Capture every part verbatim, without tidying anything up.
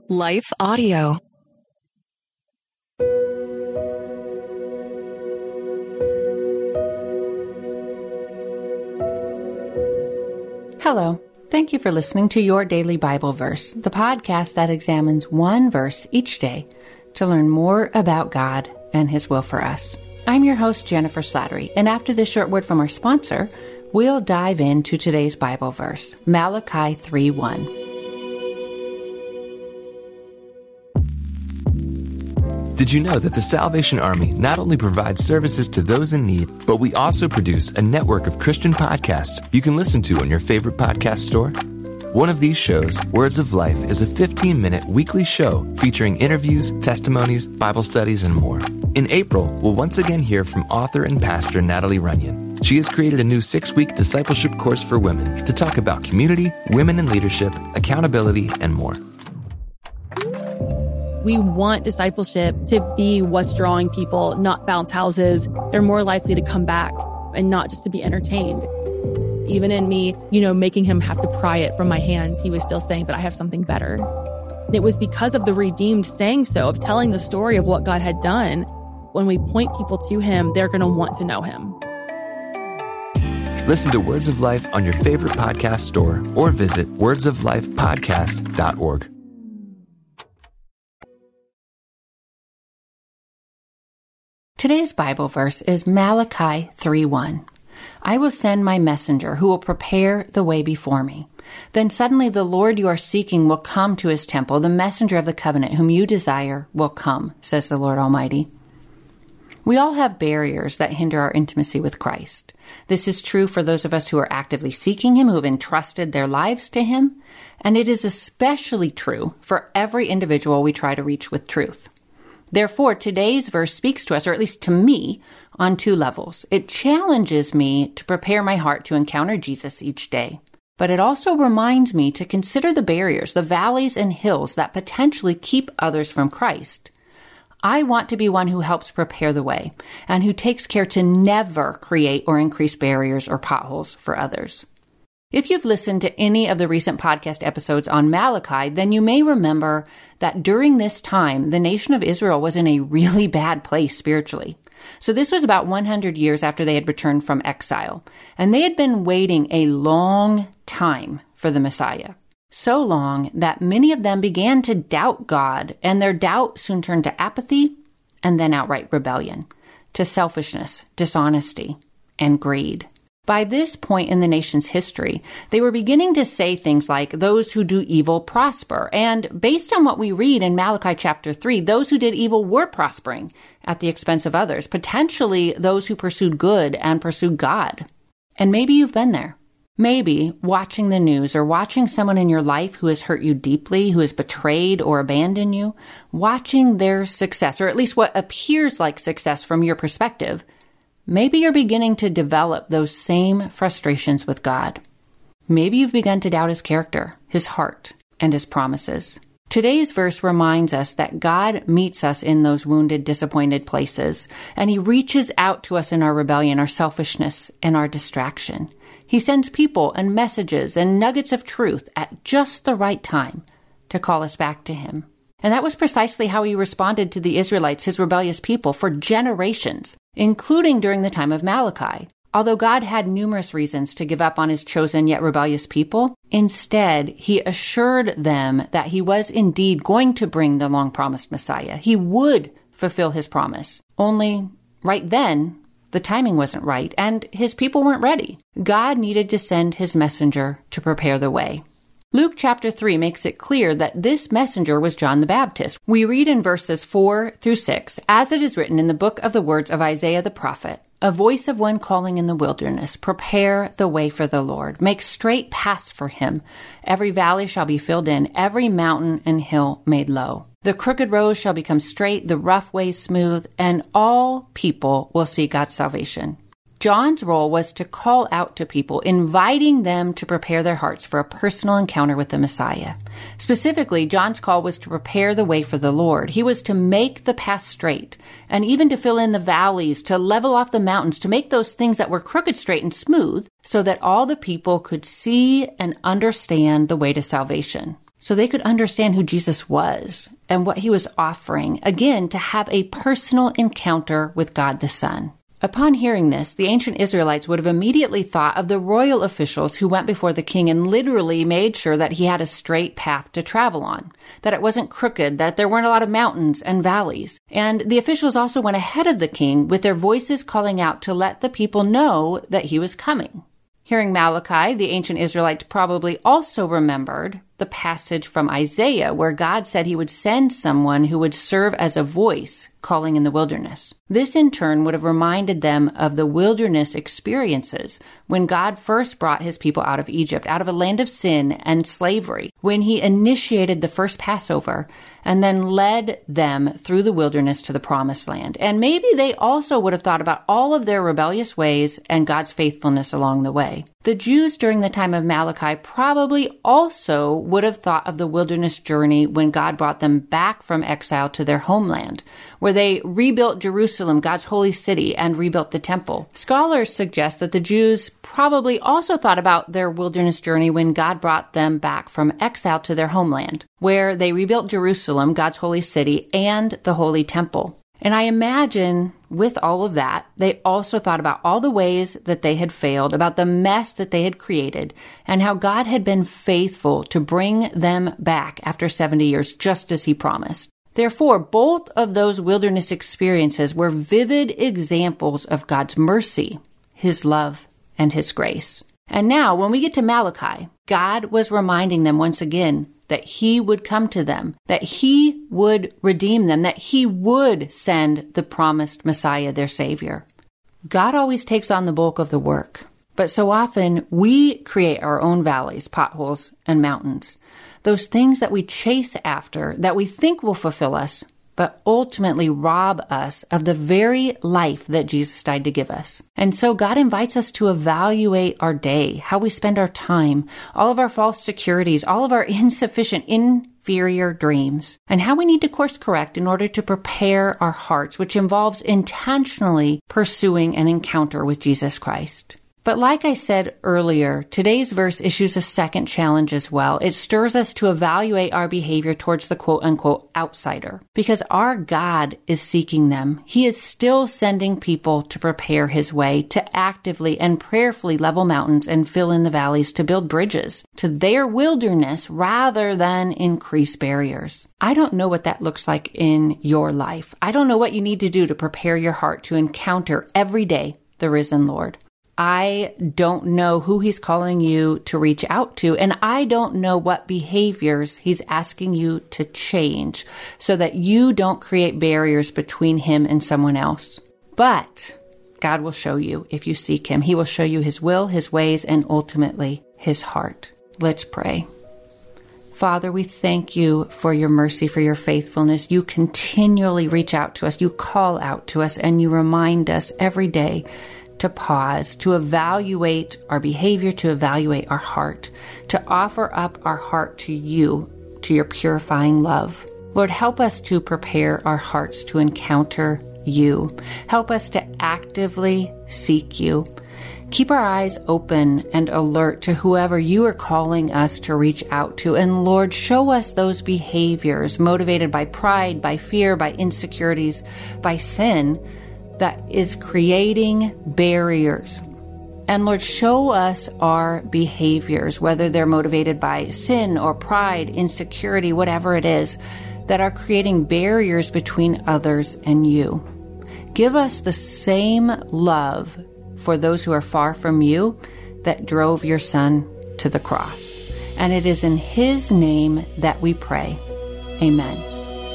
Life Audio. Hello. Thank you for listening to Your Daily Bible Verse, the podcast that examines one verse each day to learn more about God and His will for us. I'm your host, Jennifer Slattery, and after this short word from our sponsor, we'll dive into today's Bible verse, Malachi three one. Did you know that the Salvation Army not only provides services to those in need, but we also produce a network of Christian podcasts you can listen to on your favorite podcast store? One of these shows, Words of Life, is a fifteen-minute weekly show featuring interviews, testimonies, Bible studies, and more. In April, we'll once again hear from author and pastor Natalie Runyon. She has created a new six-week discipleship course for women to talk about community, women in leadership, accountability, and more. We want discipleship to be what's drawing people, not bounce houses. They're more likely to come back and not just to be entertained. Even in me, you know, making him have to pry it from my hands, he was still saying, but I have something better. And it was because of the redeemed saying so, of telling the story of what God had done. When we point people to him, they're going to want to know him. Listen to Words of Life on your favorite podcast store or visit words of life podcast dot org. Today's Bible verse is Malachi three one. I will send my messenger who will prepare the way before me. Then suddenly the Lord you are seeking will come to his temple. The messenger of the covenant whom you desire will come, says the Lord Almighty. We all have barriers that hinder our intimacy with Christ. This is true for those of us who are actively seeking him, who have entrusted their lives to him, and it is especially true for every individual we try to reach with truth. Therefore, today's verse speaks to us, or at least to me, on two levels. It challenges me to prepare my heart to encounter Jesus each day, but it also reminds me to consider the barriers, the valleys and hills that potentially keep others from Christ. I want to be one who helps prepare the way and who takes care to never create or increase barriers or potholes for others. If you've listened to any of the recent podcast episodes on Malachi, then you may remember that during this time, the nation of Israel was in a really bad place spiritually. So this was about one hundred years after they had returned from exile, and they had been waiting a long time for the Messiah. So long that many of them began to doubt God, and their doubt soon turned to apathy and then outright rebellion, to selfishness, dishonesty, and greed. By this point in the nation's history, they were beginning to say things like, those who do evil prosper. And based on what we read in Malachi chapter three, those who did evil were prospering at the expense of others, potentially those who pursued good and pursued God. And maybe you've been there. Maybe watching the news or watching someone in your life who has hurt you deeply, who has betrayed or abandoned you, watching their success, or at least what appears like success from your perspective. Maybe you're beginning to develop those same frustrations with God. Maybe you've begun to doubt his character, his heart, and his promises. Today's verse reminds us that God meets us in those wounded, disappointed places, and he reaches out to us in our rebellion, our selfishness, and our distraction. He sends people and messages and nuggets of truth at just the right time to call us back to him. And that was precisely how he responded to the Israelites, his rebellious people, for generations, including during the time of Malachi. Although God had numerous reasons to give up on his chosen yet rebellious people, instead, he assured them that he was indeed going to bring the long-promised Messiah. He would fulfill his promise. Only, right then, the timing wasn't right, and his people weren't ready. God needed to send his messenger to prepare the way. Luke chapter three makes it clear that this messenger was John the Baptist. We read in verses four through six, as it is written in the book of the words of Isaiah the prophet, a voice of one calling in the wilderness, prepare the way for the Lord, make straight paths for him. Every valley shall be filled in, every mountain and hill made low. The crooked roads shall become straight, the rough ways smooth, and all people will see God's salvation. John's role was to call out to people, inviting them to prepare their hearts for a personal encounter with the Messiah. Specifically, John's call was to prepare the way for the Lord. He was to make the path straight, and even to fill in the valleys, to level off the mountains, to make those things that were crooked straight and smooth, so that all the people could see and understand the way to salvation. so they could understand who Jesus was and what he was offering, again, to have a personal encounter with God the Son. Upon hearing this, the ancient Israelites would have immediately thought of the royal officials who went before the king and literally made sure that he had a straight path to travel on, that it wasn't crooked, that there weren't a lot of mountains and valleys. And the officials also went ahead of the king with their voices calling out to let the people know that he was coming. Hearing Malachi, the ancient Israelites probably also remembered the passage from Isaiah where God said he would send someone who would serve as a voice calling in the wilderness. This in turn would have reminded them of the wilderness experiences when God first brought his people out of Egypt, out of a land of sin and slavery, when he initiated the first Passover and then led them through the wilderness to the promised land. And maybe they also would have thought about all of their rebellious ways and God's faithfulness along the way. The Jews during the time of Malachi probably also would have thought of the wilderness journey when God brought them back from exile to their homeland, where they rebuilt Jerusalem, God's holy city, and rebuilt the temple. Scholars suggest that the Jews probably also thought about their wilderness journey when God brought them back from exile to their homeland, where they rebuilt Jerusalem, God's holy city, and the holy temple. And I imagine with all of that, they also thought about all the ways that they had failed, about the mess that they had created, and how God had been faithful to bring them back after seventy years, just as he promised. Therefore, both of those wilderness experiences were vivid examples of God's mercy, his love, and his grace. And now, when we get to Malachi, God was reminding them once again that he would come to them, that he would redeem them, that he would send the promised Messiah, their Savior. God always takes on the bulk of the work, but so often we create our own valleys, potholes, and mountains. Those things that we chase after, that we think will fulfill us, but ultimately rob us of the very life that Jesus died to give us. And so God invites us to evaluate our day, how we spend our time, all of our false securities, all of our insufficient, inferior dreams, and how we need to course correct in order to prepare our hearts, which involves intentionally pursuing an encounter with Jesus Christ. But like I said earlier, today's verse issues a second challenge as well. It stirs us to evaluate our behavior towards the quote-unquote outsider. Because our God is seeking them. He is still sending people to prepare his way, to actively and prayerfully level mountains and fill in the valleys, to build bridges to their wilderness rather than increase barriers. I don't know what that looks like in your life. I don't know what you need to do to prepare your heart to encounter every day the risen Lord. I don't know who he's calling you to reach out to, and I don't know what behaviors he's asking you to change so that you don't create barriers between him and someone else. But God will show you if you seek him. He will show you his will, his ways, and ultimately his heart. Let's pray. Father, we thank you for your mercy, for your faithfulness. You continually reach out to us. You call out to us, and you remind us every day to pause, to evaluate our behavior, to evaluate our heart, to offer up our heart to you, to your purifying love. Lord, help us to prepare our hearts to encounter you. Help us to actively seek you. Keep our eyes open and alert to whoever you are calling us to reach out to. And Lord, show us those behaviors motivated by pride, by fear, by insecurities, by sin, that is creating barriers. And Lord, show us our behaviors, whether they're motivated by sin or pride, insecurity, whatever it is, that are creating barriers between others and you. Give us the same love for those who are far from you that drove your Son to the cross. And it is in his name that we pray. Amen.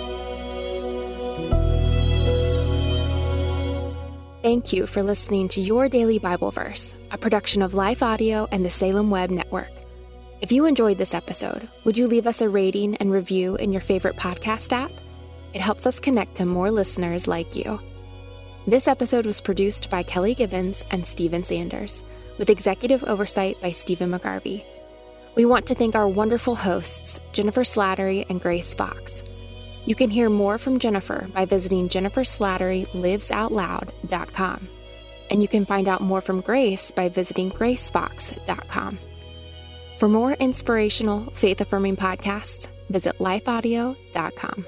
Thank you for listening to Your Daily Bible Verse, a production of Life Audio and the Salem Web Network. If you enjoyed this episode, would you leave us a rating and review in your favorite podcast app? It helps us connect to more listeners like you. This episode was produced by Kelly Gibbons and Stephen Sanders, with executive oversight by Stephen McGarvey. We want to thank our wonderful hosts, Jennifer Slattery and Grace Fox. You can hear more from Jennifer by visiting jennifer slattery lives out loud dot com. And you can find out more from Grace by visiting grace fox dot com. For more inspirational, faith-affirming podcasts, visit life audio dot com.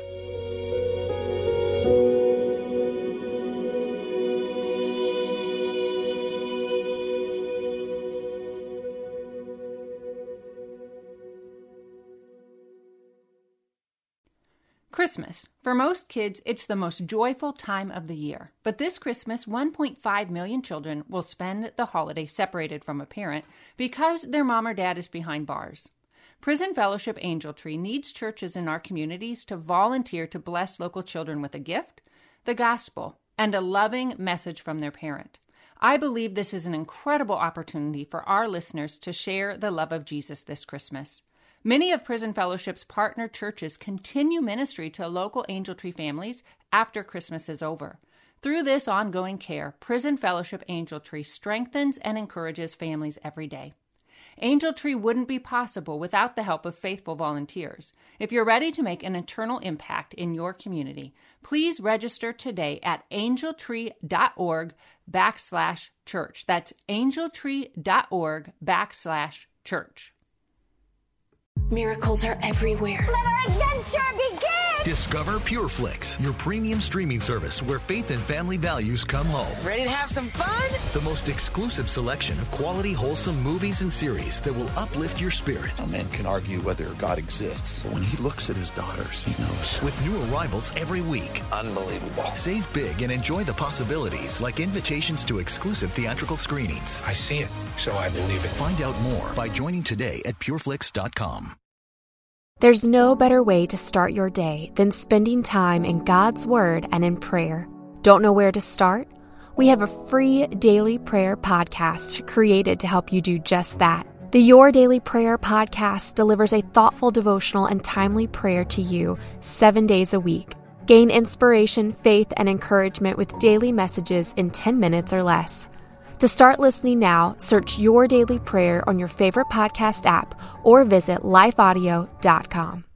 Christmas. For most kids, it's the most joyful time of the year. But this Christmas, one point five million children will spend the holiday separated from a parent because their mom or dad is behind bars. Prison Fellowship Angel Tree needs churches in our communities to volunteer to bless local children with a gift, the gospel, and a loving message from their parent. I believe this is an incredible opportunity for our listeners to share the love of Jesus this Christmas. Many of Prison Fellowship's partner churches continue ministry to local Angel Tree families after Christmas is over. Through this ongoing care, Prison Fellowship Angel Tree strengthens and encourages families every day. Angel Tree wouldn't be possible without the help of faithful volunteers. If you're ready to make an eternal impact in your community, please register today at angeltree.org backslash church. That's angeltree.org backslash church. Miracles are everywhere. Let our adventure begin! Discover PureFlix, your premium streaming service where faith and family values come home. Ready to have some fun? The most exclusive selection of quality, wholesome movies and series that will uplift your spirit. A man can argue whether God exists, but when he looks at his daughters, he knows. With new arrivals every week. Unbelievable. Save big and enjoy the possibilities, like invitations to exclusive theatrical screenings. I see it, so I believe it. Find out more by joining today at pureflix dot com. There's no better way to start your day than spending time in God's Word and in prayer. Don't know where to start? We have a free daily prayer podcast created to help you do just that. The Your Daily Prayer podcast delivers a thoughtful devotional and timely prayer to you seven days a week. Gain inspiration, faith, and encouragement with daily messages in ten minutes or less. To start listening now, search Your Daily Prayer on your favorite podcast app or visit life audio dot com.